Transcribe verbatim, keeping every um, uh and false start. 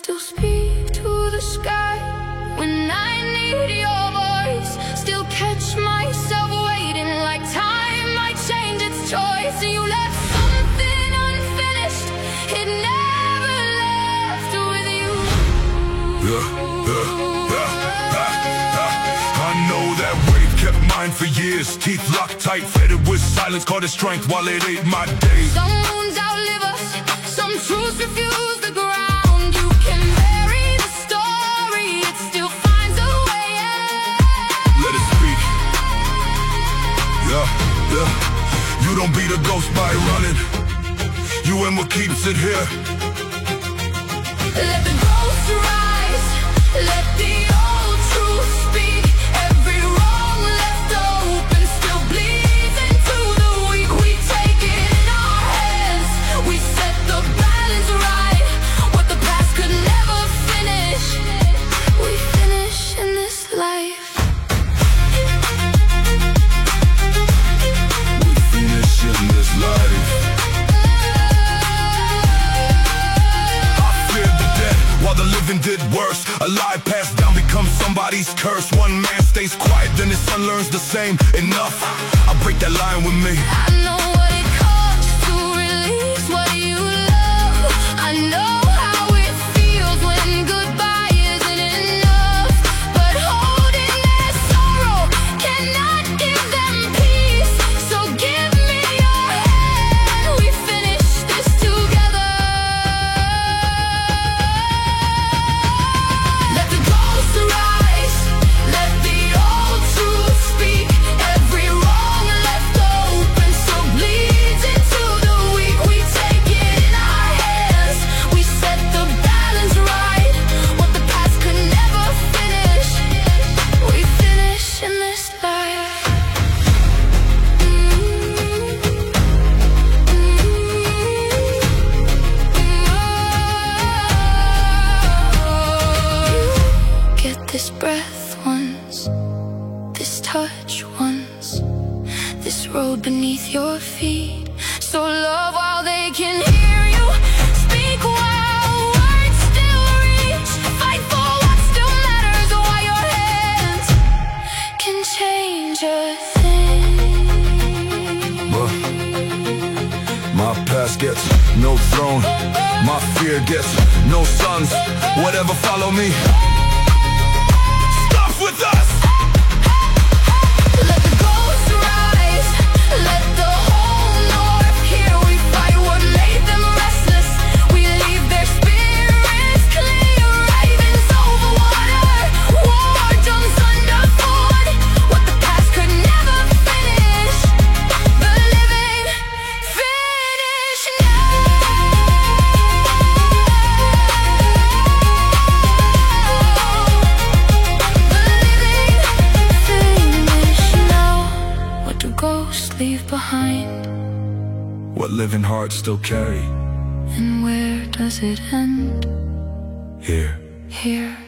still speak to the sky when I need your voice. Still catch myself waiting like time might change its choice. You left something unfinished, it never left with you. Yeah, yeah, yeah, yeah, yeah. I know that wave kept mine for years. Teeth locked tight, faded with silence, caught its strength while it ate my days. Some wounds outlive us, some truths refuse the ground. You can bury the story, it still finds a way out. Let it speak. Yeah, yeah. You don't beat a ghost by running, you and what keeps it here. Let the ghost rise, let the old truth speak. Every wrong left open still bleeds into the weak. We take it in our hands, we set the balance right. What the past could never finish, we finish in this life. We finish in this life. While the living did worse, a lie passed down becomes somebody's curse. One man stays quiet, then his son learns the same. Enough, I break that line with me. I know what it costs to release what you love. I know how it feels when goodbye isn't enough. But holding their sorrow cannot give them peace. So give me your hand, we finish this together. Let the ghosts rise, let the old truth speak. Every wrong left open still bleeds into the weak. We take it in our hands, we set the balance right. What the past could never finish, we finish in this life. You get this breath once, this touch once, this road beneath your feet. So love while they can hear you, speak while words still reach. Fight for what still matters, while your hands can change a thing. But my past gets no throne, my fear gets no sons. Whatever follow me, stop with us. Let the ghosts rise, let the whole north hear. We fight what made them restless, we leave their spirits clear. Ravens over water, war drums underfoot. What the past could never finish, the living finish now. The living finish now. What do ghosts leave behind, What living hearts still carry and where does it end? here. Here.